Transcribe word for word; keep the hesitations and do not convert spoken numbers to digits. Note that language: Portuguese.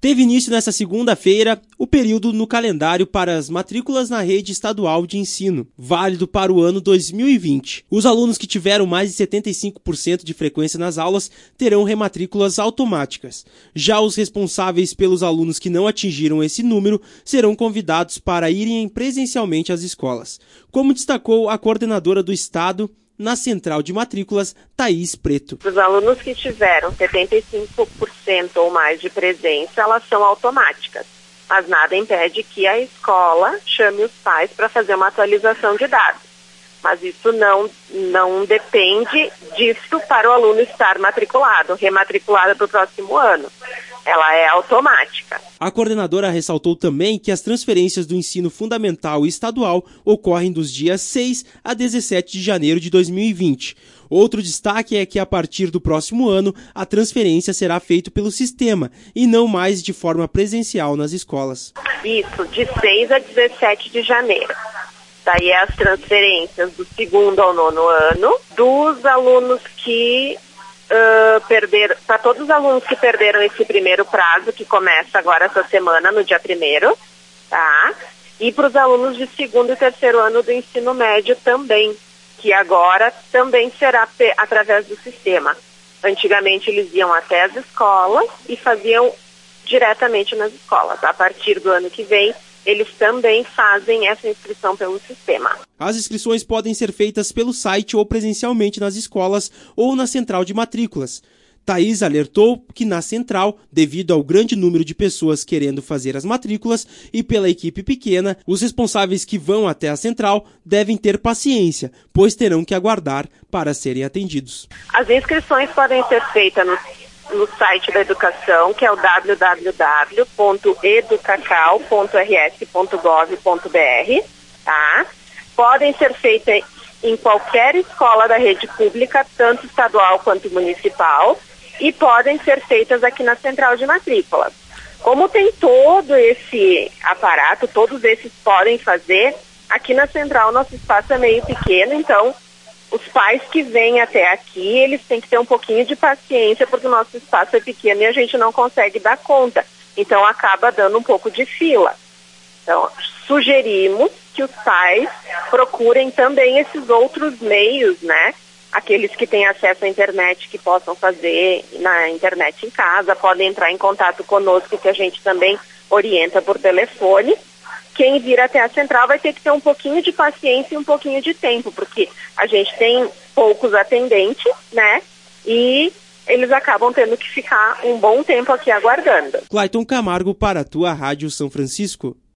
Teve início nesta segunda-feira o período no calendário para as matrículas na rede estadual de ensino, válido para o ano dois mil e vinte. Os alunos que tiveram mais de setenta e cinco por cento de frequência nas aulas terão rematrículas automáticas. Já os responsáveis pelos alunos que não atingiram esse número serão convidados para irem presencialmente às escolas, como destacou a coordenadora do Estado na Central de Matrículas, Thaís Preto. Os alunos que tiveram setenta e cinco por cento ou mais de presença, elas são automáticas, mas nada impede que a escola chame os pais para fazer uma atualização de dados. Mas isso não, não depende disso para o aluno estar matriculado, rematriculado para o próximo ano. Ela é automática. A coordenadora ressaltou também que as transferências do ensino fundamental e estadual ocorrem dos dias seis a dezessete de janeiro de dois mil e vinte. Outro destaque é que a partir do próximo ano a transferência será feita pelo sistema e não mais de forma presencial nas escolas. Isso, de seis a dezessete de janeiro. Daí é as transferências do segundo ao nono ano, dos alunos que uh, perderam, para todos os alunos que perderam esse primeiro prazo, que começa agora essa semana, no dia primeiro, tá? E para os alunos de segundo e terceiro ano do ensino médio também, que agora também será pe- através do sistema. Antigamente eles iam até as escolas e faziam diretamente nas escolas. A partir do ano que vem, eles também fazem essa inscrição pelo sistema. As inscrições podem ser feitas pelo site ou presencialmente nas escolas ou na central de matrículas. Thaís alertou que na central, devido ao grande número de pessoas querendo fazer as matrículas e pela equipe pequena, os responsáveis que vão até a central devem ter paciência, pois terão que aguardar para serem atendidos. As inscrições podem ser feitas no no site da educação, que é o w w w ponto educacal ponto r s ponto gov ponto b r, tá? Podem ser feitas em qualquer escola da rede pública, tanto estadual quanto municipal, e podem ser feitas aqui na Central de Matrículas. Como tem todo esse aparato, todos esses podem fazer, aqui na Central nosso espaço é meio pequeno, então os pais que vêm até aqui, eles têm que ter um pouquinho de paciência, porque o nosso espaço é pequeno e a gente não consegue dar conta. Então, acaba dando um pouco de fila. Então, sugerimos que os pais procurem também esses outros meios, né? Aqueles que têm acesso à internet, que possam fazer na internet em casa, podem entrar em contato conosco, que a gente também orienta por telefone. Quem vir até a central vai ter que ter um pouquinho de paciência e um pouquinho de tempo, porque a gente tem poucos atendentes, né? E eles acabam tendo que ficar um bom tempo aqui aguardando. Clayton Camargo para a tua Rádio São Francisco.